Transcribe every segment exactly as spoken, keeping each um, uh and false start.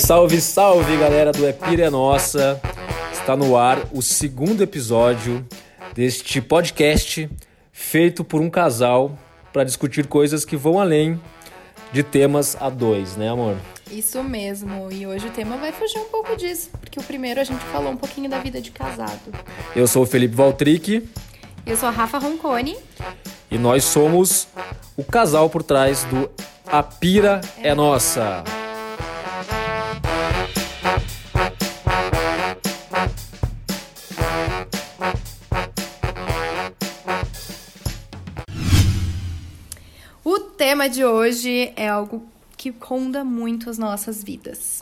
Salve, salve, galera do É Pira é Nossa. Está no ar o segundo episódio deste podcast feito por um casal para discutir coisas que vão além de temas a dois, né, amor? Isso mesmo, e hoje o tema vai fugir um pouco disso, porque o primeiro a gente falou um pouquinho da vida de casado. Eu sou o Felipe Valtric. Eu sou a Rafa Roncone. E nós somos o casal por trás do A Pira é, é Nossa. O tema de hoje é algo que ronda muito as nossas vidas.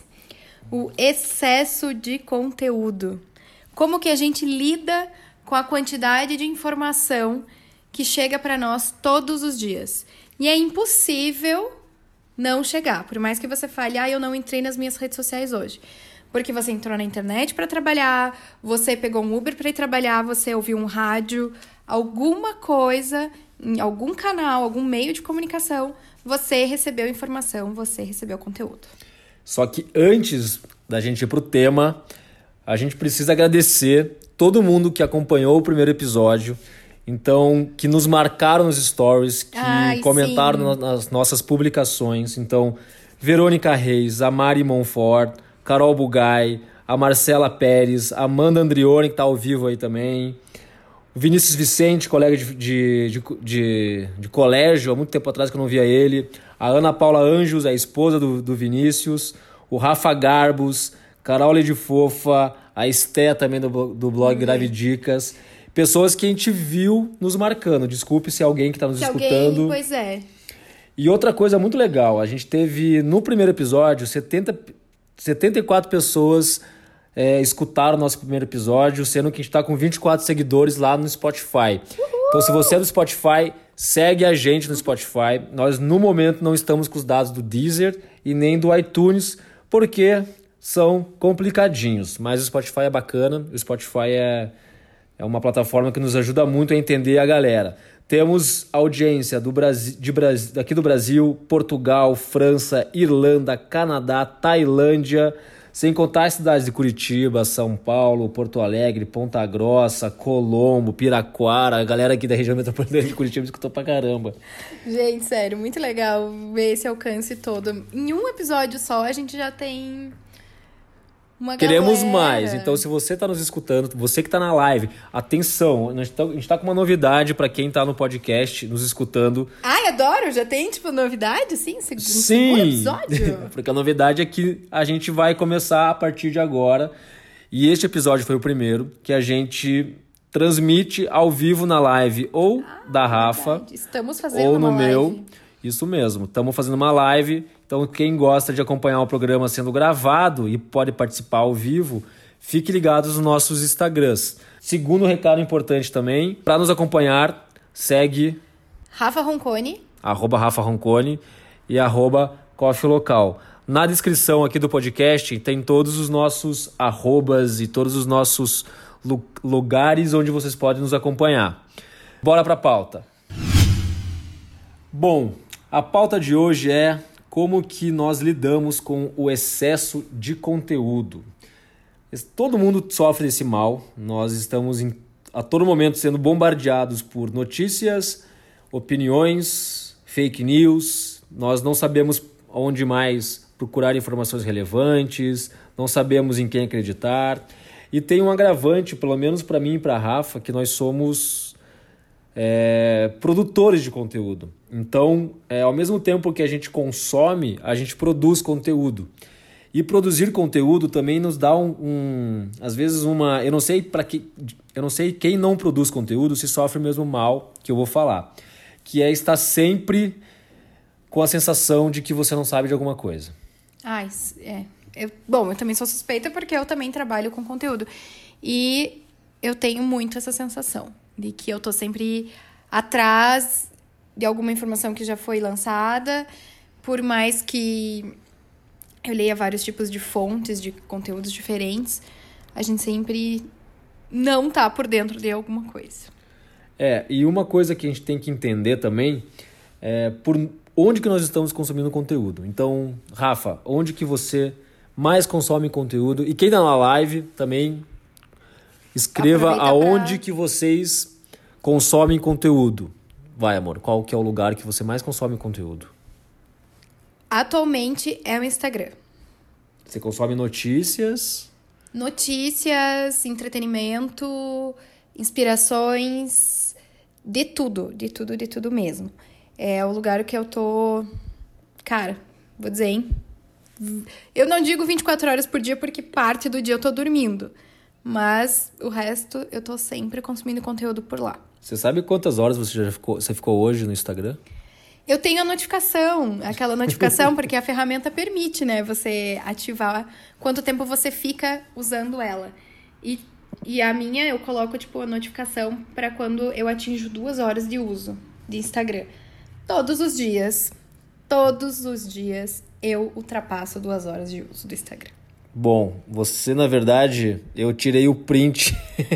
O excesso de conteúdo. Como que a gente lida com a quantidade de informação que chega para nós todos os dias. E é impossível não chegar. Por mais que você fale, ah, eu não entrei nas minhas redes sociais hoje. Porque você entrou na internet para trabalhar, você pegou um Uber para ir trabalhar, você ouviu um rádio, alguma coisa, em algum canal, algum meio de comunicação, você recebeu informação, você recebeu conteúdo. Só que antes da gente ir pro tema, a gente precisa agradecer todo mundo que acompanhou o primeiro episódio, então, que nos marcaram nos stories, que Ai, comentaram sim. nas nossas publicações. Então, Verônica Reis, a Mari Monfort, Carol Bugai, a Marcela Pérez, a Amanda Andrione, que está ao vivo aí também, o Vinícius Vicente, colega de, de, de, de, de colégio, há muito tempo atrás que eu não via ele, a Ana Paula Anjos, a esposa do, do Vinícius, o Rafa Garbos, Carol de Fofa, a Esté também do, do blog uhum. Grave Dicas, pessoas que a gente viu nos marcando. Desculpe se alguém que está nos se escutando. Alguém, pois é. E outra coisa muito legal, a gente teve no primeiro episódio setenta, setenta e quatro pessoas é, escutaram o nosso primeiro episódio, sendo que a gente está com vinte e quatro seguidores lá no Spotify. Uhul! Então, se você é do Spotify, segue a gente no Spotify. Nós, no momento, não estamos com os dados do Deezer e nem do iTunes, porque são complicadinhos. Mas o Spotify é bacana, o Spotify é, é uma plataforma que nos ajuda muito a entender a galera. Temos audiência do Brasil, de Brasil, daqui do Brasil, Portugal, França, Irlanda, Canadá, Tailândia, sem contar as cidades de Curitiba, São Paulo, Porto Alegre, Ponta Grossa, Colombo, Piraquara. A galera aqui da região metropolitana de Curitiba escutou pra caramba. Gente, sério, muito legal ver esse alcance todo. Em um episódio só, a gente já tem uma Queremos galera. mais. Então, se você está nos escutando, você que está na live, atenção, a gente está com uma novidade para quem está no podcast, nos escutando. Ai, adoro! Já tem, tipo, novidade, assim? Sim! Segundo episódio? Porque a novidade é que a gente vai começar a partir de agora. E este episódio foi o primeiro que a gente transmite ao vivo na live ou ah, da Rafa. Verdade. Estamos fazendo ou no uma meu. live. Isso mesmo, estamos fazendo uma live. Então, quem gosta de acompanhar o programa sendo gravado e pode participar ao vivo, fique ligado nos nossos Instagrams. Segundo recado importante também, para nos acompanhar, segue Rafa Roncone, arroba Rafa Roncone e arroba Coffee Local. Na descrição aqui do podcast tem todos os nossos arrobas e todos os nossos lu- lugares onde vocês podem nos acompanhar. Bora para a pauta. Bom, a pauta de hoje é como que nós lidamos com o excesso de conteúdo. Todo mundo sofre desse mal. Nós estamos em, a todo momento sendo bombardeados por notícias, opiniões, fake news. Nós não sabemos onde mais procurar informações relevantes, não sabemos em quem acreditar. E tem um agravante, pelo menos para mim e para a Rafa, que nós somos é, produtores de conteúdo. Então, é, ao mesmo tempo que a gente consome, a gente produz conteúdo. E produzir conteúdo também nos dá um, um às vezes uma, eu não sei para que, eu não sei quem não produz conteúdo se sofre o mesmo mal que eu vou falar, que é estar sempre com a sensação de que você não sabe de alguma coisa. Ah, é. Eu, bom, eu também sou suspeita porque eu também trabalho com conteúdo. E eu tenho muito essa sensação de que eu tô sempre atrás de alguma informação que já foi lançada, por mais que eu leia vários tipos de fontes, de conteúdos diferentes, a gente sempre não tá por dentro de alguma coisa. É, e uma coisa que a gente tem que entender também é por onde que nós estamos consumindo conteúdo. Então, Rafa, onde que você mais consomem conteúdo. E quem tá na live também escreva Aproveita aonde pra- que vocês consomem conteúdo. Vai, amor, qual que é o lugar que você mais consome conteúdo? Atualmente é o Instagram. Você consome notícias? Notícias, entretenimento, inspirações, de tudo, de tudo, de tudo mesmo. É o lugar que eu tô... Cara, vou dizer, hein? Eu não digo vinte e quatro horas por dia porque parte do dia eu tô dormindo. Mas o resto eu tô sempre consumindo conteúdo por lá. Você sabe quantas horas você já ficou, você ficou hoje no Instagram? Eu tenho a notificação, aquela notificação, porque a ferramenta permite, né? Você ativar quanto tempo você fica usando ela. E, e a minha, eu coloco, tipo, a notificação para quando eu atinjo duas horas de uso de Instagram. Todos os dias, todos os dias, eu ultrapasso duas horas de uso do Instagram. Bom, você, na verdade, eu tirei o print.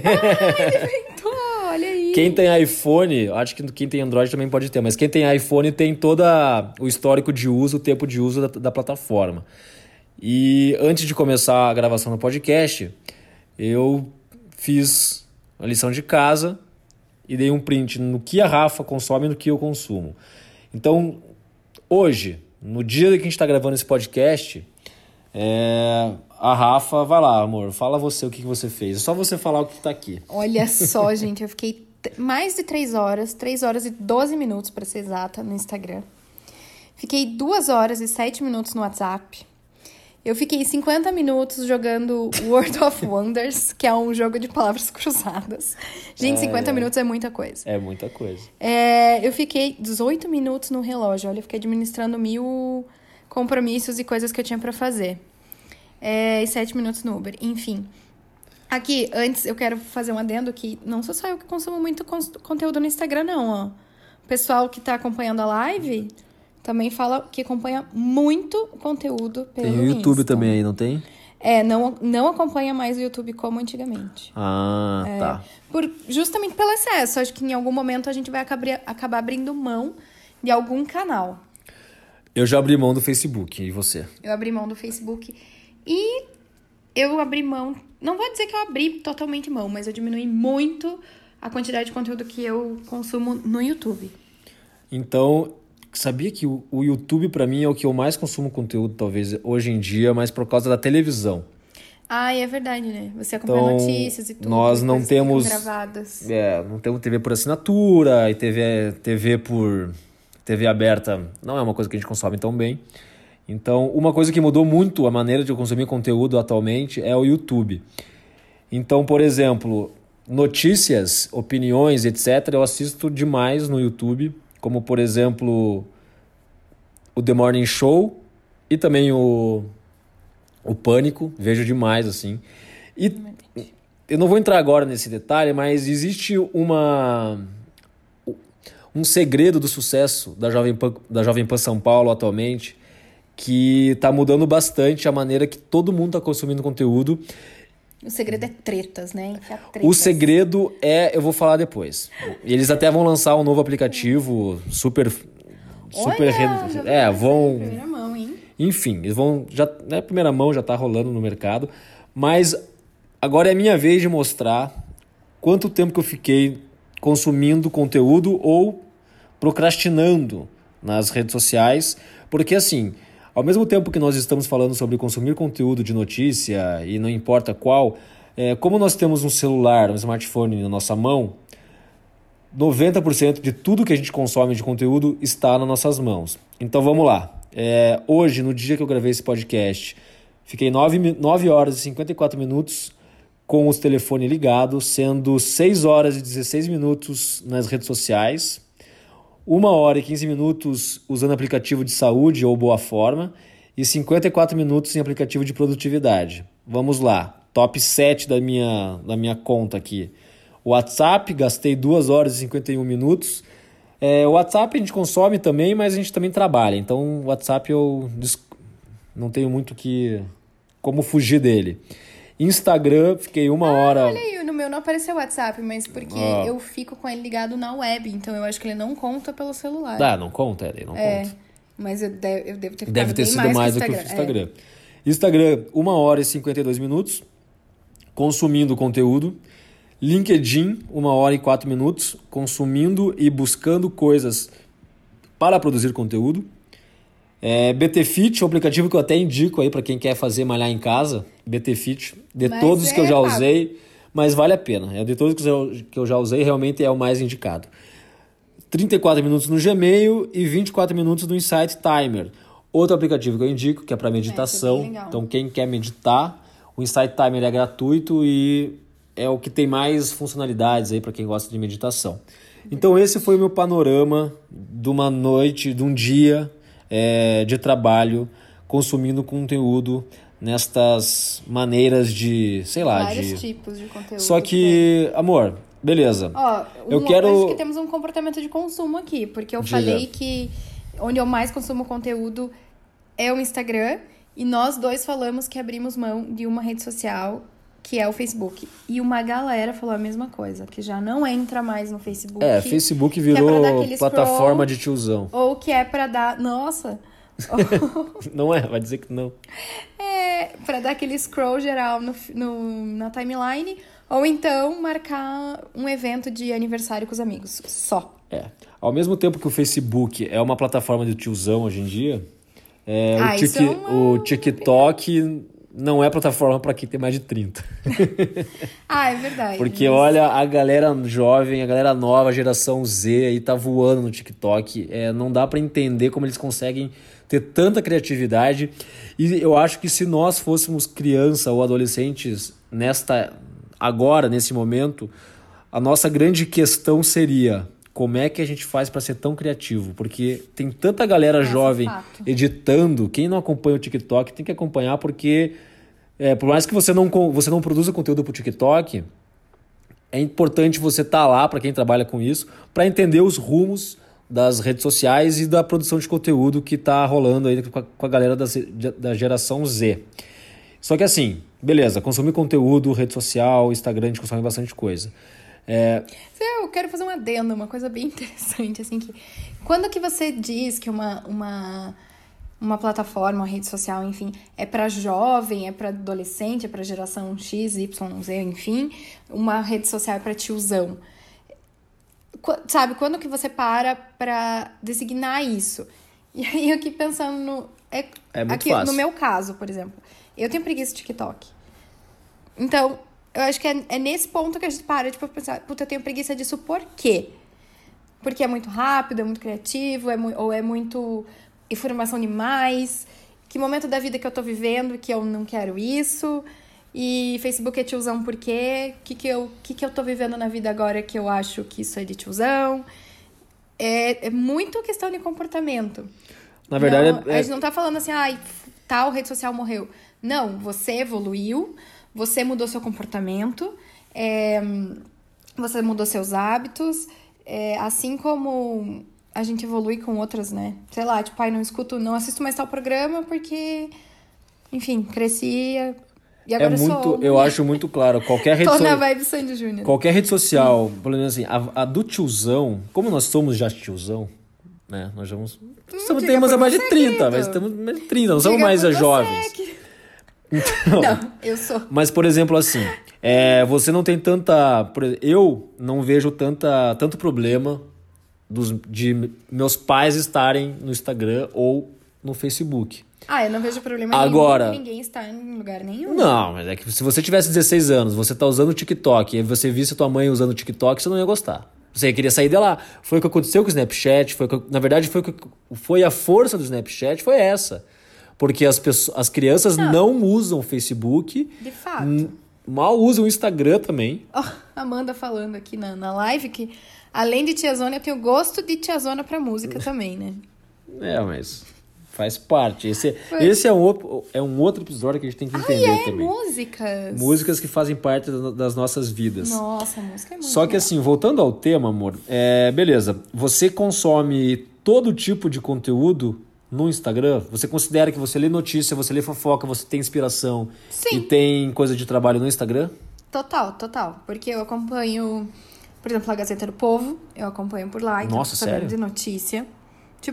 Tô, olha aí. Quem tem iPhone, acho que quem tem Android também pode ter, mas quem tem iPhone tem todo o histórico de uso, o tempo de uso da, da plataforma. E antes de começar a gravação do podcast, eu fiz a lição de casa e dei um print no que a Rafa consome e no que eu consumo. Então, hoje, no dia que a gente está gravando esse podcast, é, a Rafa, vai lá, amor, fala você o que, que você fez. É só você falar o que está aqui. Olha só, gente, eu fiquei t- mais de três horas, três horas e doze minutos, para ser exata, no Instagram. Fiquei duas horas e sete minutos no WhatsApp. Eu fiquei cinquenta minutos jogando World of Wonders, que é um jogo de palavras cruzadas. Gente, Ai, cinquenta ai. minutos é muita coisa. É muita coisa. É, eu fiquei dezoito minutos no relógio. Olha, eu fiquei administrando mil compromissos e coisas que eu tinha pra fazer. É, e sete minutos no Uber. Enfim. Aqui, antes, eu quero fazer um adendo que não sou só eu que consumo muito cons- conteúdo no Instagram, não, ó. O pessoal que tá acompanhando a live também fala que acompanha muito conteúdo pelo Tem o YouTube Insta. também aí, não tem? É, não, não acompanha mais o YouTube como antigamente. Ah, tá. Por, justamente pelo excesso. Acho que em algum momento a gente vai acabar, acabar abrindo mão de algum canal. Eu já abri mão do Facebook, e você? Eu abri mão do Facebook e eu abri mão... Não vou dizer que eu abri totalmente mão, mas eu diminui muito a quantidade de conteúdo que eu consumo no YouTube. Então, sabia que o, o YouTube pra mim é o que eu mais consumo conteúdo, talvez, hoje em dia, mas por causa da televisão. Ah, é verdade, né? Você acompanha Então, notícias e tudo. nós não coisas que ficam temos- gravadas. É, não temos T V por assinatura e T V, T V por... T V aberta não é uma coisa que a gente consome tão bem. Então, uma coisa que mudou muito a maneira de eu consumir conteúdo atualmente é o YouTube. Então, por exemplo, notícias, opiniões, etcétera, eu assisto demais no YouTube, como, por exemplo, o The Morning Show e também o, o Pânico, vejo demais, assim. E eu não vou entrar agora nesse detalhe, mas existe uma... um segredo do sucesso da Jovem Pan, da Jovem Pan São Paulo atualmente, que está mudando bastante a maneira que todo mundo está consumindo conteúdo. O segredo é tretas, né? Enfiar tretas. O segredo é, eu vou falar depois. Eles até vão lançar um novo aplicativo super... super Olha, re- já vi é, essa vão... em primeira mão, hein? Enfim, eles vão... Já, na primeira mão já está rolando no mercado. Mas agora é a minha vez de mostrar quanto tempo que eu fiquei consumindo conteúdo ou procrastinando nas redes sociais. Porque assim, ao mesmo tempo que nós estamos falando sobre consumir conteúdo de notícia e não importa qual, é, como nós temos um celular, um smartphone na nossa mão, noventa por cento de tudo que a gente consome de conteúdo está nas nossas mãos. Então vamos lá. É, hoje, no dia que eu gravei esse podcast, fiquei nove horas e cinquenta e quatro minutos com os telefones ligados, sendo seis horas e dezesseis minutos nas redes sociais, uma hora e quinze minutos usando aplicativo de saúde ou Boa Forma e cinquenta e quatro minutos em aplicativo de produtividade. Vamos lá, top sete da minha, da minha conta aqui. WhatsApp, gastei duas horas e cinquenta e um minutos. É, o WhatsApp a gente consome também, mas a gente também trabalha. Então o WhatsApp eu não tenho muito que como fugir dele. Instagram, fiquei uma Ah, hora... olha aí, no meu não apareceu o WhatsApp, mas porque Ah. eu fico com ele ligado na web, então eu acho que ele não conta pelo celular. Ah, não conta, ele não É, conta. mas eu, de- eu devo ter ficado Deve ter bem sido mais, mais que do que o É. Instagram. Instagram, uma hora e cinquenta e dois minutos, consumindo conteúdo. LinkedIn, uma hora e quatro minutos, consumindo e buscando coisas para produzir conteúdo. É, B T Fit, um aplicativo que eu até indico aí para quem quer fazer malhar em casa. B T Fit, de mas todos é que eu já usei, mas vale a pena. É de todos que eu, que eu já usei, realmente é o mais indicado. trinta e quatro minutos no Gmail e vinte e quatro minutos no Insight Timer. Outro aplicativo que eu indico, que é para meditação. É, então, quem quer meditar, o Insight Timer é gratuito e é o que tem mais funcionalidades aí para quem gosta de meditação. Então, esse foi o meu panorama de uma noite, de um dia é, de trabalho, consumindo conteúdo nestas maneiras de, sei lá... Vários de... tipos de conteúdo. Só que, também. Amor, beleza. Ó, eu quero... Acho que temos um comportamento de consumo aqui, porque eu Diga. falei que onde eu mais consumo conteúdo é o Instagram, e nós dois falamos que abrimos mão de uma rede social, que é o Facebook. E uma galera falou a mesma coisa, que já não entra mais no Facebook. É, Facebook virou é plataforma scroll, de tiozão. Ou que é pra dar... Nossa... Não é, vai dizer que não. É, pra dar aquele scroll geral no, no, na timeline, ou então marcar um evento de aniversário com os amigos, só. É, ao mesmo tempo que o Facebook é uma plataforma de tiozão hoje em dia, é, ah, o, tic, é uma... o TikTok não é plataforma para quem tem mais de trinta. Ah, é verdade. Porque mas... olha, a galera jovem, a galera nova, a geração Z aí tá voando no TikTok. É, não dá para entender como eles conseguem ter tanta criatividade. E eu acho que se nós fôssemos criança ou adolescentes nesta agora, nesse momento, a nossa grande questão seria: como é que a gente faz para ser tão criativo? Porque tem tanta galera Nossa, jovem fato. editando. Quem não acompanha o TikTok tem que acompanhar, porque é, por mais que você não, você não produza conteúdo para o TikTok, é importante você estar tá lá, para quem trabalha com isso, para entender os rumos das redes sociais e da produção de conteúdo que está rolando aí com a, com a galera da, da geração Z. Só que assim, beleza, consumir conteúdo, rede social, Instagram, a gente consome bastante coisa. É... Eu quero fazer um adendo, uma coisa bem interessante, assim, que quando que você diz que uma, uma, uma plataforma, uma rede social, enfim, é para jovem, é para adolescente, é para geração X, Y, Z, enfim, uma rede social é para tiozão. Sabe, quando que você para para designar isso? E aí eu aqui pensando no... É, é muito aqui, fácil. No meu caso, por exemplo, eu tenho preguiça de TikTok. Então... Eu acho que é, é nesse ponto que a gente para de tipo, pensar, puta, eu tenho preguiça disso, por quê? Porque é muito rápido, é muito criativo, é mu- ou é muito informação demais. Que momento da vida que eu tô vivendo que eu não quero isso? E Facebook é tiozão por quê? O que que eu, que que eu tô vivendo na vida agora que eu acho que isso é de tiozão? É, é muito questão de comportamento. Na verdade, não, é... a gente não tá falando assim, ai, tal rede social morreu. Não, você evoluiu, você mudou seu comportamento, é, você mudou seus hábitos, é, assim como a gente evolui com outras, né? Sei lá, tipo, ai, não escuto, não assisto mais tal programa porque, enfim, cresci e agora é muito, sou... Eu acho muito claro, qualquer rede social... Tô so... na vibe Sandy Júnior. Qualquer rede social, pelo menos assim, a, a do tiozão, como nós somos já tiozão, né? Nós já vamos... Hum, temos a mais de trinta, querido. Mas estamos mais de trinta, não diga somos mais as jovens. Que... Então, não, eu sou. Mas, por exemplo, assim, é, você não tem tanta... Eu não vejo tanta, tanto problema dos, de meus pais estarem no Instagram ou no Facebook. Ah, eu não vejo problema Agora, nenhum ninguém está em lugar nenhum. Não, mas é que se você tivesse dezesseis anos, você tá usando o TikTok, e você visse a tua mãe usando o TikTok, você não ia gostar. Você queria sair de lá. Foi o que aconteceu com o Snapchat, foi, na verdade, foi, foi a força do Snapchat, foi essa. Porque as, pessoas, as crianças não, não usam o Facebook. De fato. N- mal usam o Instagram também. Oh, Amanda falando aqui na, na live que, além de tiazona, eu tenho gosto de tiazona pra música também, né? É, mas faz parte. Esse, esse é, um, é um outro episódio que a gente tem que entender ah, é, também. músicas. Músicas que fazem parte das nossas vidas. Nossa, a música é muito Só que boa. assim, voltando ao tema, amor, é, beleza. Você consome todo tipo de conteúdo no Instagram? Você considera que você lê notícia, você lê fofoca, você tem inspiração Sim. e tem coisa de trabalho no Instagram? Total, total. Porque eu acompanho, por exemplo, a Gazeta do Povo, eu acompanho por lá. Então Nossa, tô sabendo sério? de notícia. Tipo, é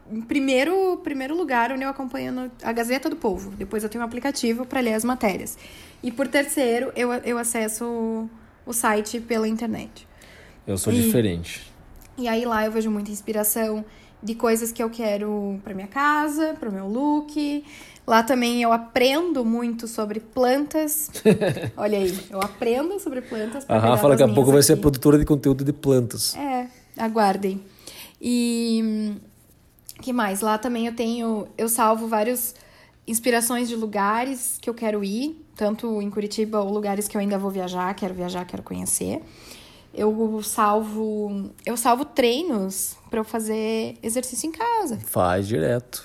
em primeiro, primeiro lugar, onde eu acompanho no- a Gazeta do Povo. Depois eu tenho um aplicativo para ler as matérias. E por terceiro, eu, eu acesso o, o site pela internet. Eu sou E- diferente. E aí lá eu vejo muita inspiração de coisas que eu quero pra minha casa, pro meu look. Lá também eu aprendo muito sobre plantas. Olha aí, eu aprendo sobre plantas. pra A cuidar Rafa das daqui a minhas pouco vai ser aqui. produtora de conteúdo de plantas. É, aguardem. E hum, que mais? Lá também eu tenho, eu salvo várias inspirações de lugares que eu quero ir, tanto em Curitiba ou lugares que eu ainda vou viajar, quero viajar, quero conhecer. Eu salvo, eu salvo treinos pra eu fazer exercício em casa. Faz direto.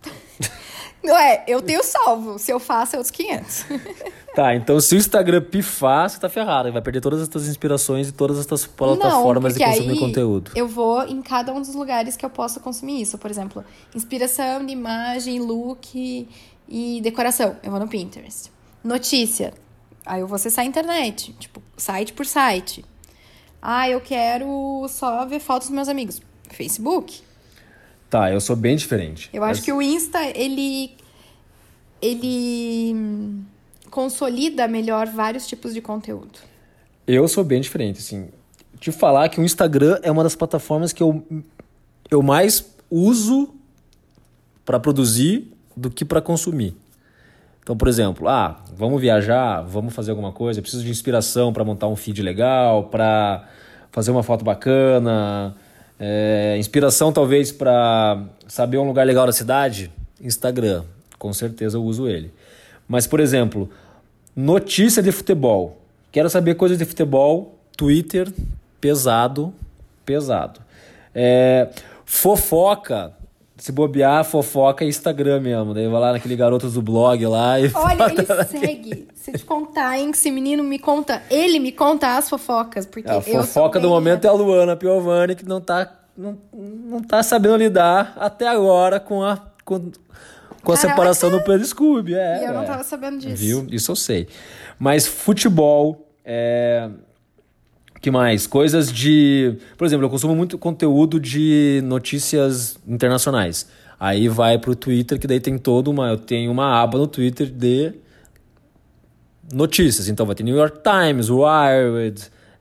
Não é, eu tenho salvo, se eu faço é outros quinhentos. Tá, então se o Instagram pifar, você tá ferrado. Vai perder todas as tuas inspirações e todas as tuas plataformas de porque consumir aí conteúdo. eu vou em cada um dos lugares que eu posso consumir isso. Por exemplo, inspiração de imagem, look e decoração. Eu vou no Pinterest. Notícia. Aí eu vou acessar a internet, tipo, site por site. Ah, eu quero só ver fotos dos meus amigos. Facebook. Tá, eu sou bem diferente. Eu acho Mas- que o Insta, ele... Ele hum, consolida melhor vários tipos de conteúdo. Eu sou bem diferente, assim. Te falar que o Instagram é uma das plataformas que eu, eu mais uso para produzir do que para consumir. Então, por exemplo, ah, vamos viajar, vamos fazer alguma coisa, eu preciso de inspiração para montar um feed legal, para fazer uma foto bacana, é, inspiração talvez para saber um lugar legal da cidade, Instagram, com certeza eu uso ele. Mas, por exemplo, notícia de futebol, quero saber coisas de futebol, Twitter, pesado, pesado. É, fofoca, se bobear, fofoca é Instagram mesmo. Daí vai lá naquele garoto do blog lá e... Olha, ele segue. Se eu te contar, hein, que esse menino me conta, ele me conta as fofocas, porque A eu sou fofoca do bem- momento é a Luana Piovani, que não tá, não, não tá sabendo lidar até agora com a, com, com a Caraca! separação do Pedro Scooby. É, E eu não ué. tava sabendo disso. Viu? Isso eu sei. Mas futebol, é... que mais? Coisas de... Por exemplo, eu consumo muito conteúdo de notícias internacionais. Aí vai pro Twitter, que daí tem toda uma... Eu tenho uma aba no Twitter de notícias. Então vai ter New York Times, Wired,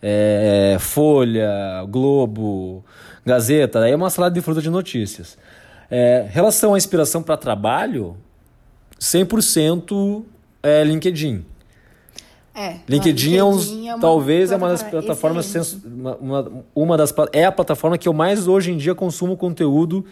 é, Folha, Globo, Gazeta. Daí é uma salada de fruta de notícias. É, relação à inspiração para trabalho, cem por cento é LinkedIn. É, LinkedIn, é, uns, é uma talvez é uma das plataforma plataformas excelente. sens- uma, uma, uma das pla- é a plataforma que eu mais hoje em dia consumo conteúdo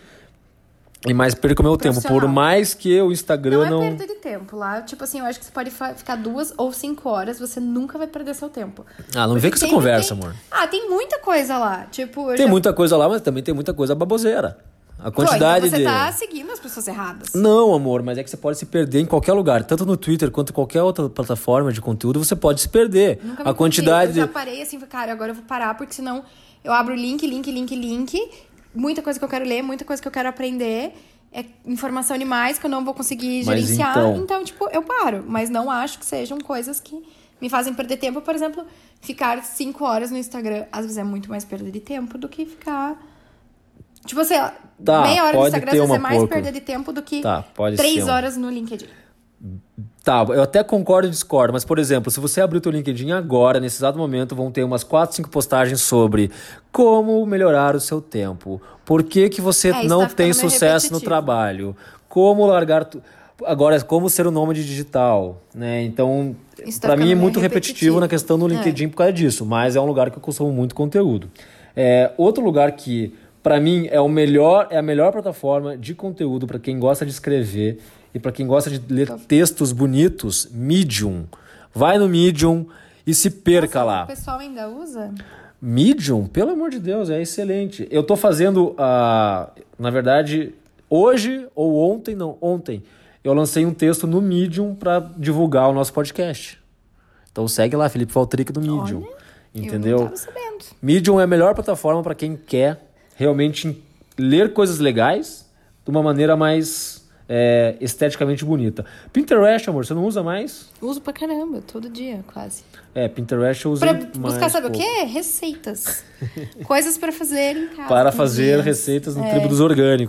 e mais perco meu tempo, por Profissional. mais que o Instagram Não não, é perda de tempo lá. Tipo assim, eu acho que você pode fa- ficar duas ou cinco horas, você nunca vai perder seu tempo. Ah, não vem com essa Sempre conversa, tem- amor. Ah, tem muita coisa lá. Tipo, eu Tem já... muita coisa lá, mas também tem muita coisa baboseira. A Pô, quantidade então você de tá seguindo as pessoas erradas. Não, amor, mas é que você pode se perder em qualquer lugar, tanto no Twitter quanto em qualquer outra plataforma de conteúdo, você pode se perder. Nunca me A quantidade perdi. Eu já de... parei assim, falei, cara, agora eu vou parar, porque senão eu abro link, link, link, link. Muita coisa que eu quero ler, muita coisa que eu quero aprender. É informação demais que eu não vou conseguir Mas gerenciar. então- Então, tipo, eu paro. Mas não acho que sejam coisas que me fazem perder tempo. Por exemplo, ficar cinco horas no Instagram, às vezes é muito mais perda de tempo do que ficar... Tipo assim, ó, Tá, meia hora no pode Instagram, ter às vezes é uma mais pouco. perda de tempo do que Tá, pode três ser um- horas no LinkedIn. Tá, eu até concordo e discordo, mas, por exemplo, se você abrir o teu LinkedIn agora, nesse exato momento, vão ter umas quatro, cinco postagens sobre como melhorar o seu tempo, por que que você É, isso não tá ficando tem meio sucesso no repetitivo. trabalho, como largar... Tu... Agora, como ser um nômade digital, né? Então, Isso tá pra mim é ficando muito meio repetitivo repetitivo. na questão do LinkedIn por causa disso, mas é um lugar que eu consumo muito conteúdo. É, outro lugar que, pra mim, é, o melhor, é a melhor plataforma de conteúdo pra quem gosta de escrever e pra quem gosta de ler textos bonitos, Medium. Vai no Medium e se perca Nossa, lá. O pessoal ainda usa? Medium, pelo amor de Deus, é excelente. Eu tô fazendo, a, na verdade, hoje ou ontem, não, ontem, eu lancei um texto no Medium para divulgar o nosso podcast. Então segue lá, Felipe Valtric do Medium. Olha, entendeu? Eu não tava sabendo. Medium é a melhor plataforma para quem quer realmente ler coisas legais de uma maneira mais é, esteticamente bonita. Pinterest, amor, você não usa mais? Uso pra caramba, todo dia, quase. É, Pinterest eu uso Pra mais. buscar, sabe pouco. o quê? Receitas. Coisas pra fazer em casa. Para fazer comidinhas. receitas no É. tribo dos orgânicos.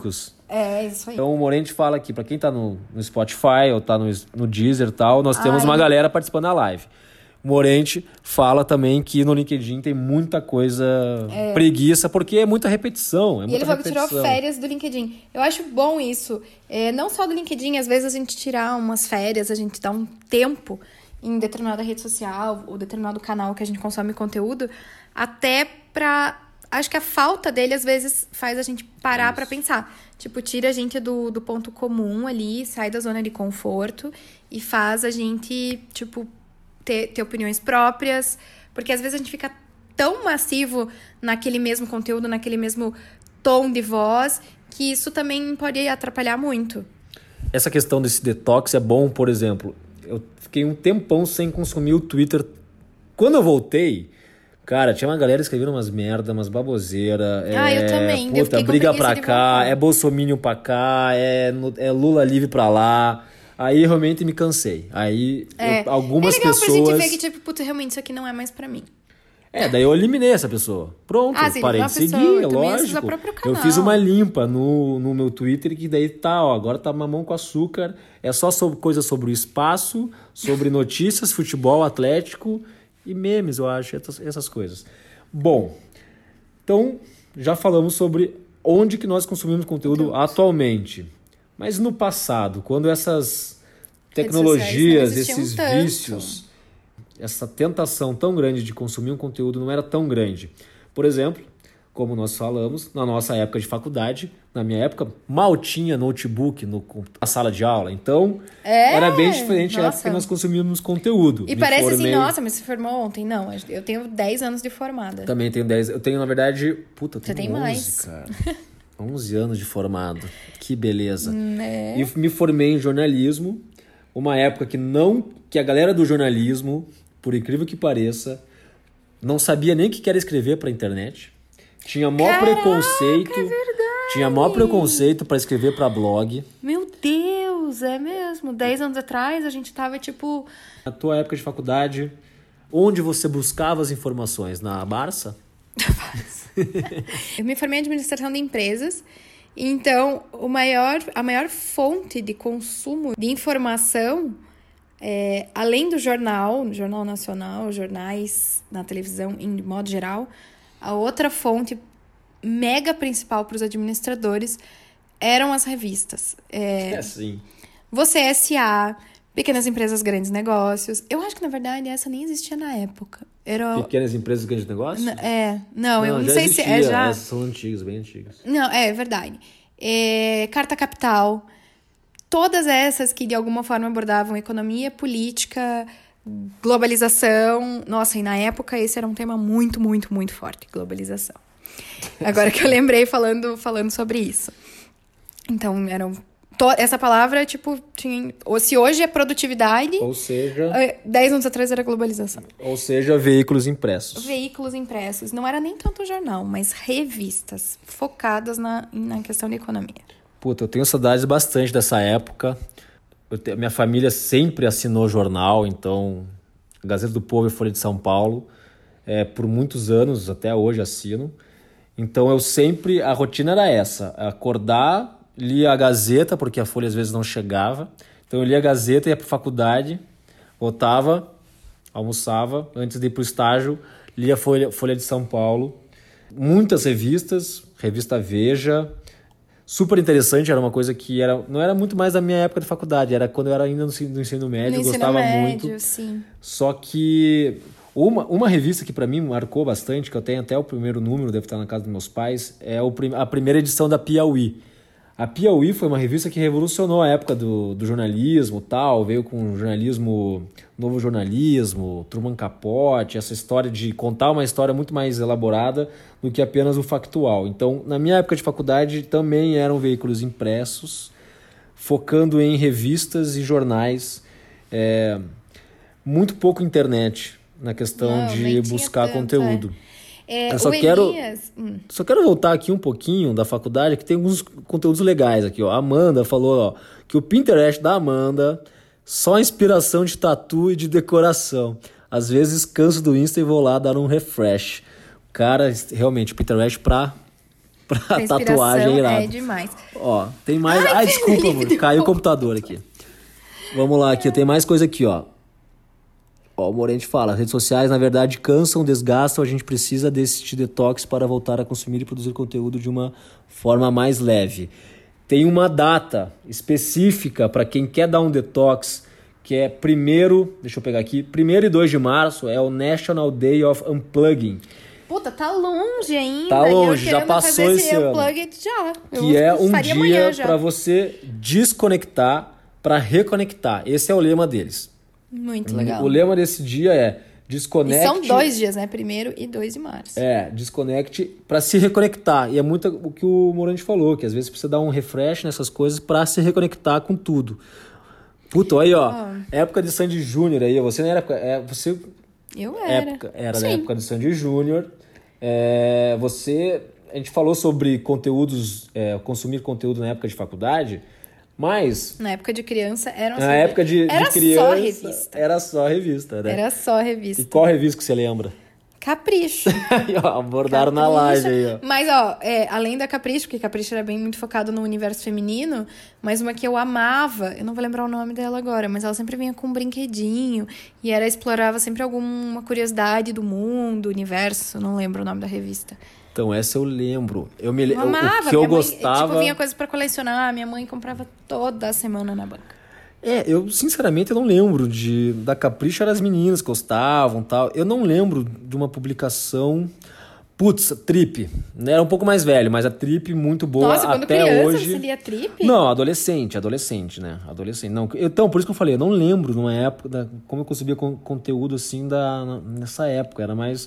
É, isso aí. Então o Morente fala aqui, pra quem tá no, no Spotify ou tá no, no Deezer e tal, nós temos Ai. uma galera participando da live. O Morente fala também que no LinkedIn tem muita coisa é. preguiça, porque é muita repetição. É e muita ele falou que repetição. tirou férias do LinkedIn. Eu acho bom isso. É, não só do LinkedIn, às vezes a gente tirar umas férias, a gente dá um tempo em determinada rede social ou determinado canal que a gente consome conteúdo, até pra... Acho que a falta dele, às vezes, faz a gente parar isso. pra pensar. Tipo, tira a gente do, do ponto comum ali, sai da zona de conforto e faz a gente, tipo... Ter, ter opiniões próprias, porque às vezes a gente fica tão massivo naquele mesmo conteúdo, naquele mesmo tom de voz, que isso também pode atrapalhar muito. Essa questão desse detox é bom, por exemplo, eu fiquei um tempão sem consumir o Twitter. Quando eu voltei, cara, tinha uma galera escrevendo umas merda, umas baboseira. Ah, é, eu também. Puta, eu briga pra cá, é bolsominion pra cá, é, é Lula livre pra lá. Aí realmente me cansei. Aí é. eu, algumas pessoas... É legal pessoas... pra gente ver que, tipo, puta, realmente isso aqui não é mais pra mim. É, daí eu eliminei essa pessoa. Pronto, ah, sim, parei de seguir, é lógico. Eu fiz uma limpa no, no meu Twitter, que daí tá, ó, agora tá mamão com açúcar. É só sobre, coisa sobre o espaço, sobre notícias, futebol, atlético e memes, eu acho, essas, essas coisas. Bom, então já falamos sobre onde que nós consumimos conteúdo Deus. atualmente. Mas no passado, quando essas tecnologias, esses tanto. vícios, essa tentação tão grande de consumir um conteúdo não era tão grande. Por exemplo, como nós falamos, na nossa época de faculdade, na minha época, mal tinha notebook no, na sala de aula. Então, é? era bem diferente da época que nós consumíamos conteúdo. E Me parece formei... assim, nossa, mas você formou ontem? Não, eu tenho dez anos de formada. Também tenho dez. Eu tenho, na verdade, puta, eu tenho você tem onze, mais. cara. onze anos de formado. Que beleza. Né? E me formei em jornalismo, uma época que não que a galera do jornalismo, por incrível que pareça, não sabia nem o que era escrever para internet. Tinha maior Caraca, preconceito. É verdade. Tinha maior preconceito para escrever para blog. Meu Deus, é mesmo. Dez anos atrás a gente tava tipo... Na tua época de faculdade, onde você buscava as informações? Na Barça? Eu me formei em administração de empresas, então o maior, a maior fonte de consumo de informação, é, além do jornal, Jornal Nacional, jornais na televisão em modo geral, a outra fonte mega principal para os administradores eram as revistas. É, é sim. Você S A, Pequenas Empresas, Grandes Negócios. Eu acho que, na verdade, essa nem existia na época. Era... Pequenas Empresas, Grandes Negócios? É, não, não eu não já sei existia. se é já... Essas são antigas, bem antigas. Não, é verdade. É, Carta Capital. Todas essas que, de alguma forma, abordavam economia, política, globalização. Nossa, e na época esse era um tema muito, muito, muito forte, globalização. Agora que eu lembrei falando, falando sobre isso. Então, eram... Essa palavra, tipo, tinha... Ou se hoje é produtividade... Ou seja... Dez anos atrás era globalização. Ou seja, veículos impressos. Veículos impressos. Não era nem tanto jornal, mas revistas focadas na, na questão de economia. Puta, eu tenho saudades bastante dessa época. Eu te... Minha família sempre assinou jornal, então... Gazeta do Povo e Folha de São Paulo. É, por muitos anos, até hoje, assino. Então, eu sempre... A rotina era essa. Acordar... Lia a Gazeta, porque a Folha às vezes não chegava. Então eu lia a Gazeta, ia para a faculdade, voltava, almoçava, antes de ir para o estágio, lia a Folha, Folha de São Paulo. Muitas revistas, revista Veja, super interessante, era uma coisa que era, não era muito mais da minha época de faculdade, era quando eu era ainda no, no ensino médio, no gostava ensino médio, muito. Sim. Só que uma, uma revista que para mim marcou bastante, que eu tenho até o primeiro número, deve estar na casa dos meus pais, é o, a primeira edição da Piauí. A Piauí foi uma revista que revolucionou a época do, do jornalismo, tal, veio com jornalismo, novo jornalismo, Truman Capote, essa história de contar uma história muito mais elaborada do que apenas o factual. Então, na minha época de faculdade, também eram veículos impressos, focando em revistas e jornais, é, muito pouco internet na questão Não, de buscar tanto, conteúdo. É. É, eu só o quero, Elias... hum. só quero voltar aqui um pouquinho da faculdade, que tem alguns conteúdos legais aqui. Ó. A Amanda falou ó, que o Pinterest da Amanda só inspiração de tatu e de decoração. Às vezes canso do Insta e vou lá dar um refresh. Cara, realmente, o Pinterest pra pra A tatuagem é irado. é demais. Ó, tem mais... Ai, Ai, desculpa, Felipe, amor. Caiu o computador aqui. Vamos lá, aqui. Tem mais coisa aqui, ó. Ó, o Morente fala, as redes sociais, na verdade, cansam, desgastam, a gente precisa desse detox para voltar a consumir e produzir conteúdo de uma forma mais leve. Tem uma data específica para quem quer dar um detox, que é primeiro, deixa eu pegar aqui, primeiro e dois de março, é o National Day of Unplugging. Puta, tá longe ainda. Tá longe, eu já passou fazer esse ano. Unplugged já. Que eu é um dia já. para você desconectar, para reconectar. Esse é o lema deles. Muito legal. O lema desse dia é desconecte... E são dois dias, né? Primeiro e dois de março. É, desconecte para se reconectar. E é muito o que o Morante falou, que às vezes precisa dar um refresh nessas coisas para se reconectar com tudo. Puta, aí ó, oh. época de Sandy Júnior aí, você não era época... É, você... Eu era. Época, era Sim. da época de Sandy Júnior. É, você... A gente falou sobre conteúdos, é, consumir conteúdo na época de faculdade... Mas... Na época de criança, era Na época de, era de criança... só revista. Era só revista, né? Era só revista. E qual revista que você lembra? Capricho. Aí, ó, abordaram Capricho. Na laje aí, ó. Mas, ó, é, além da Capricho, porque Capricho era bem muito focado no universo feminino, mas uma que eu amava, eu não vou lembrar o nome dela agora, mas ela sempre vinha com um brinquedinho, e era, explorava sempre alguma curiosidade do mundo, universo, não lembro o nome da revista. Então, essa eu lembro. Eu me lembro. Eu amava, o que eu mãe, gostava. Tipo, vinha coisas pra colecionar. Minha mãe comprava toda semana na banca. É, eu sinceramente eu não lembro de. Da Capricho eram as meninas que gostavam e tal. Eu não lembro de uma publicação. Putz, Trip. Era um pouco mais velho, mas a Trip muito boa. Nossa, quando até criança, hoje. você lia Trip? Não, adolescente, adolescente, né? Adolescente. Não, então, por isso que eu falei, eu não lembro numa época. Da, como eu consumia con- conteúdo assim da, nessa época. Era mais.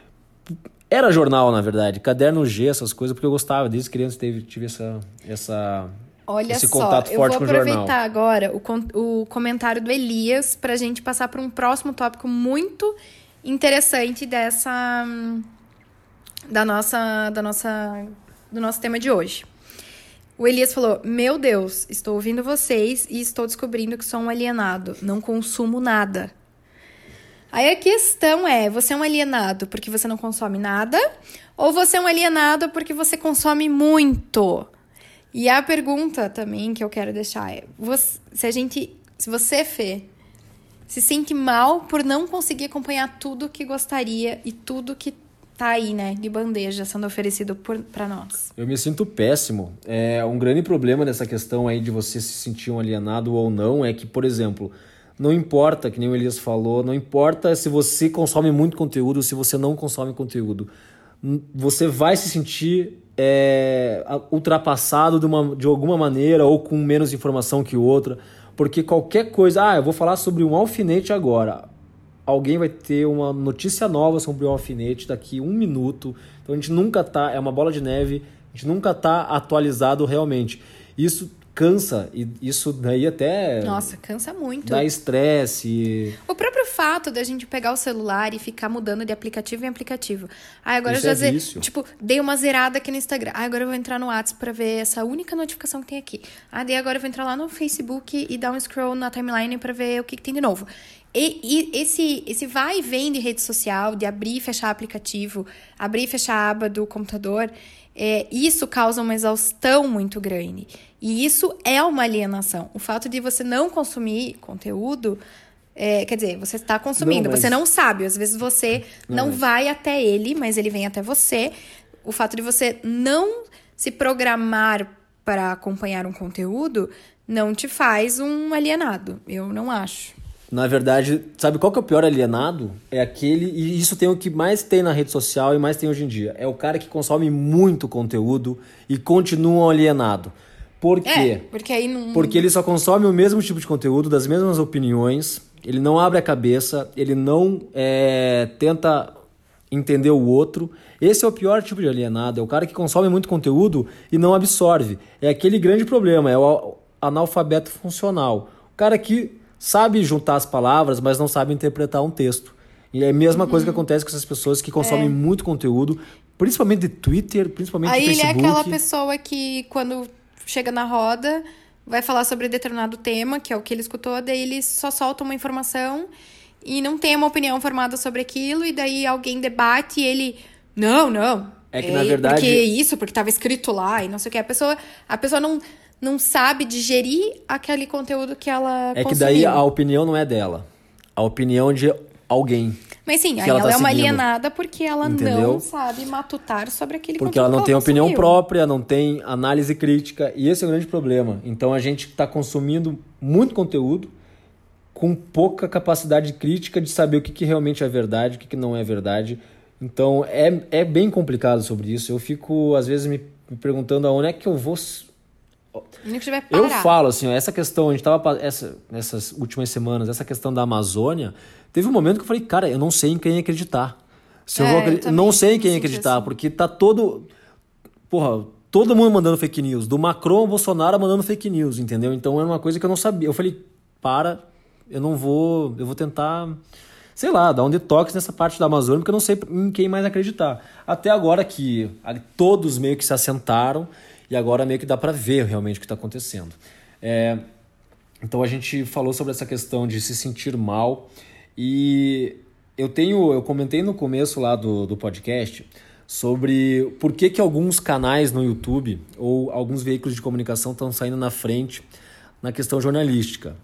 Era jornal, na verdade, caderno G, essas coisas, porque eu gostava, desde criança teve, tive essa, essa, Olha esse só, contato forte com o jornal. Eu vou aproveitar agora o, con- o comentário do Elias pra gente passar para um próximo tópico muito interessante dessa, da nossa, da nossa, do nosso tema de hoje. O Elias falou, meu Deus, estou ouvindo vocês e estou descobrindo que sou um alienado, não consumo nada. Aí a questão é, você é um alienado porque você não consome nada? Ou você é um alienado porque você consome muito? E a pergunta também que eu quero deixar é, você, se a gente, se você, Fê, se sente mal por não conseguir acompanhar tudo que gostaria e tudo que tá aí, né, de bandeja sendo oferecido por, pra nós. Eu me sinto péssimo. É, um grande problema dessa questão aí de você se sentir um alienado ou não é que, por exemplo... Não importa, que nem o Elias falou, não importa se você consome muito conteúdo ou se você não consome conteúdo. Você vai se sentir é, ultrapassado de, uma, de alguma maneira ou com menos informação que outra. Porque qualquer coisa... Ah, eu vou falar sobre um alfinete agora. Alguém vai ter uma notícia nova sobre o alfinete daqui um minuto. Então a gente nunca tá... É uma bola de neve. A gente nunca tá atualizado realmente. Isso... cansa, e isso daí até... Nossa, cansa muito. Dá estresse. O próprio fato da gente pegar o celular e ficar mudando de aplicativo em aplicativo. Ah, agora isso eu já é ze... vício. Tipo, dei uma zerada aqui no Instagram. Ah, agora eu vou entrar no WhatsApp pra ver essa única notificação que tem aqui. Ah, daí agora eu vou entrar lá no Facebook e dar um scroll na timeline pra ver o que, que tem de novo. E, e esse, esse vai e vem de rede social, de abrir e fechar aplicativo, abrir e fechar a aba do computador... É, isso causa uma exaustão muito grande. E isso é uma alienação. O fato de você não consumir conteúdo... É, quer dizer, você está consumindo, não, mas... você não sabe. Às vezes você não, não mas... vai até ele, mas ele vem até você. O fato de você não se programar para acompanhar um conteúdo não te faz um alienado. Eu não acho. Na verdade, sabe qual que é o pior alienado? É aquele, e isso tem o que mais tem na rede social e mais tem hoje em dia. É o cara que consome muito conteúdo e continua alienado. Por quê? É, porque aí não... Porque ele só consome o mesmo tipo de conteúdo, das mesmas opiniões, ele não abre a cabeça, ele não é, tenta entender o outro. Esse é o pior tipo de alienado, é o cara que consome muito conteúdo e não absorve. É aquele grande problema, é o analfabeto funcional. O cara que... sabe juntar as palavras, mas não sabe interpretar um texto. E é a mesma uhum. coisa que acontece com essas pessoas que consomem é. muito conteúdo, principalmente de Twitter, principalmente Aí de Facebook. Aí ele é aquela pessoa que, quando chega na roda, vai falar sobre determinado tema, que é o que ele escutou, daí ele só solta uma informação e não tem uma opinião formada sobre aquilo, e daí alguém debate e ele... Não, não, É que, na verdade... Porque isso, porque tava escrito lá e não sei o que. A pessoa, a pessoa não, não sabe digerir aquele conteúdo que ela É consumiu. que daí a opinião não é dela. A opinião de alguém. Mas sim, aí ela, ela tá é uma seguindo. alienada porque ela Entendeu? não sabe matutar sobre aquele Porque conteúdo ela não que tem opinião consumiu. própria, não tem análise crítica. E esse é o grande problema. Então a gente está consumindo muito conteúdo com pouca capacidade crítica de saber o que, que realmente é verdade, o que, que não é verdade. Então é, é bem complicado sobre isso. Eu fico, às vezes, me, me perguntando aonde é que eu vou... Nem que tiver Eu parar. falo assim, ó, essa questão, a gente tava essa, nessas últimas semanas, essa questão da Amazônia, teve um momento que eu falei, cara, eu não sei em quem acreditar. Se eu É, vou eu acreditar, também não sei em quem me senti acreditar, assim. porque tá todo, porra, todo mundo mandando fake news, do Macron ao Bolsonaro mandando fake news, entendeu? Então era uma coisa que eu não sabia. Eu falei, para, eu não vou, eu vou tentar, sei lá, dar um detox nessa parte da Amazônia, porque eu não sei em quem mais acreditar. Até agora que todos meio que se assentaram, e agora meio que dá para ver realmente o que está acontecendo. É, então a gente falou sobre essa questão de se sentir mal. E eu tenho, eu comentei no começo lá do, do podcast sobre por que, que alguns canais no YouTube ou alguns veículos de comunicação estão saindo na frente na questão jornalística.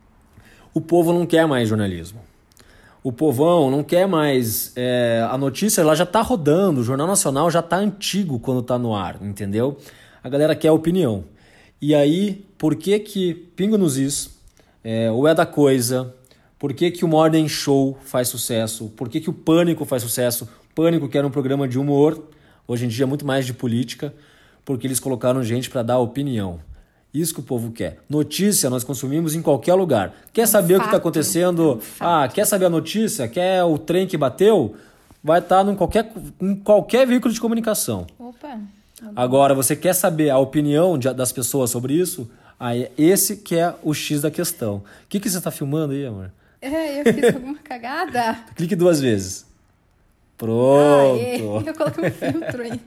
O povo não quer mais jornalismo. O povão não quer mais... É, a notícia ela já está rodando, o Jornal Nacional já está antigo quando está no ar, entendeu? A galera quer opinião. E aí, por que que Pingo nos Is, é, o É da Coisa, por que que o Morning Show faz sucesso, por que que o Pânico faz sucesso? Pânico, que era um programa de humor, hoje em dia é muito mais de política, porque eles colocaram gente para dar opinião. Isso que o povo quer. Notícia nós consumimos em qualquer lugar. Quer saber o que está acontecendo? Ah, quer saber a notícia? Quer o trem que bateu? Vai estar em qualquer, em qualquer veículo de comunicação. Opa. Agora, você quer saber a opinião de, das pessoas sobre isso? Aí, esse que é o X da questão. O que, que você está filmando aí, amor? É, eu fiz alguma cagada. Clique duas vezes. Pronto. Aê, eu coloquei um filtro ainda.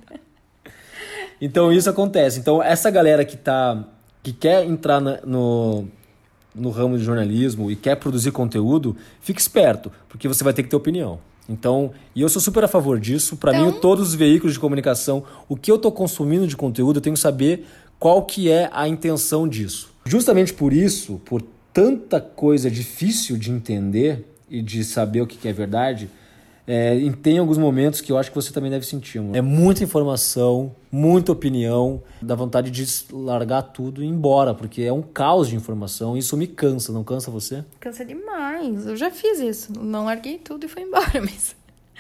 Então, isso acontece. Então, essa galera que, tá, que quer entrar na, no, no ramo de jornalismo e quer produzir conteúdo, fique esperto, porque você vai ter que ter opinião. Então, e eu sou super a favor disso. Para Então... mim, todos os veículos de comunicação, o que eu estou consumindo de conteúdo, eu tenho que saber qual que é a intenção disso. Justamente por isso, por tanta coisa difícil de entender e de saber o que é verdade, é, tem alguns momentos que eu acho que você também deve sentir. Amor. É muita informação, muita opinião, dá vontade de largar tudo e ir embora, porque é um caos de informação. Isso me cansa, não cansa você? Cansa demais. Eu já fiz isso. Não larguei tudo e fui embora, mas...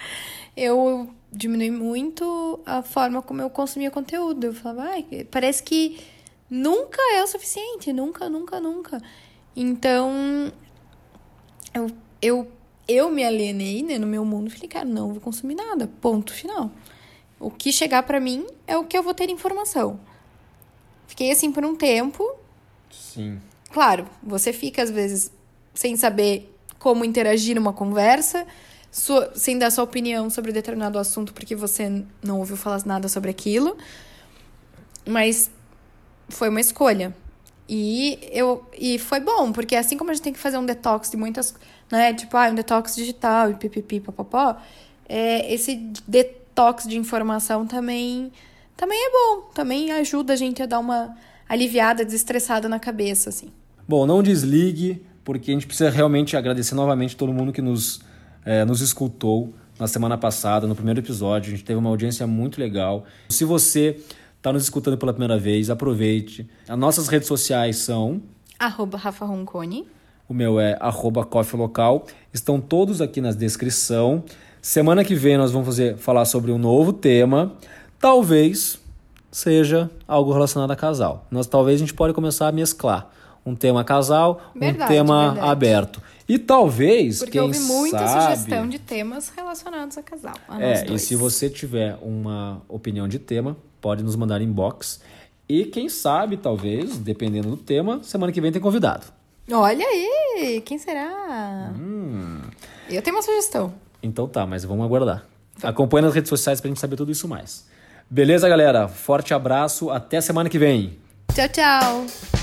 Eu diminui muito a forma como eu consumia conteúdo. Eu falava, ai, parece que nunca é o suficiente. Nunca, nunca, nunca. Então, eu... eu Eu me alienei, né, no meu mundo. Falei, cara, não vou consumir nada. Ponto final. O que chegar pra mim é o que eu vou ter informação. Fiquei assim por um tempo. Sim. Claro, você fica às vezes sem saber como interagir numa conversa, sua, sem dar sua opinião sobre determinado assunto porque você não ouviu falar nada sobre aquilo. Mas foi uma escolha. E, eu, e foi bom, porque assim como a gente tem que fazer um detox de muitas... Né? Tipo, ah, um detox digital e pipipi, papapó. É, esse detox de informação também, também é bom. Também ajuda a gente a dar uma aliviada, desestressada na cabeça, assim. Bom, não desligue, porque a gente precisa realmente agradecer novamente todo mundo que nos, é, nos escutou na semana passada, no primeiro episódio. A gente teve uma audiência muito legal. Se você está nos escutando pela primeira vez, aproveite. As nossas redes sociais são... Arroba Rafa Roncone. O meu é arroba coffee local. Estão todos aqui na descrição. Semana que vem nós vamos fazer, falar sobre um novo tema. Talvez seja algo relacionado a casal. Nós, talvez a gente pode começar a mesclar um tema casal, Verdade, um tema verdade. aberto. E talvez, Porque quem houve muita sabe, sugestão de temas relacionados a casal. A nós É, dois. e se você tiver uma opinião de tema, pode nos mandar inbox. E quem sabe, talvez, dependendo do tema, semana que vem tem convidado. Olha aí, quem será? Hum. Eu tenho uma sugestão. Então tá, mas vamos aguardar. Acompanhe nas redes sociais pra gente saber tudo isso mais. Beleza, galera? Forte abraço, até semana que vem. Tchau, tchau.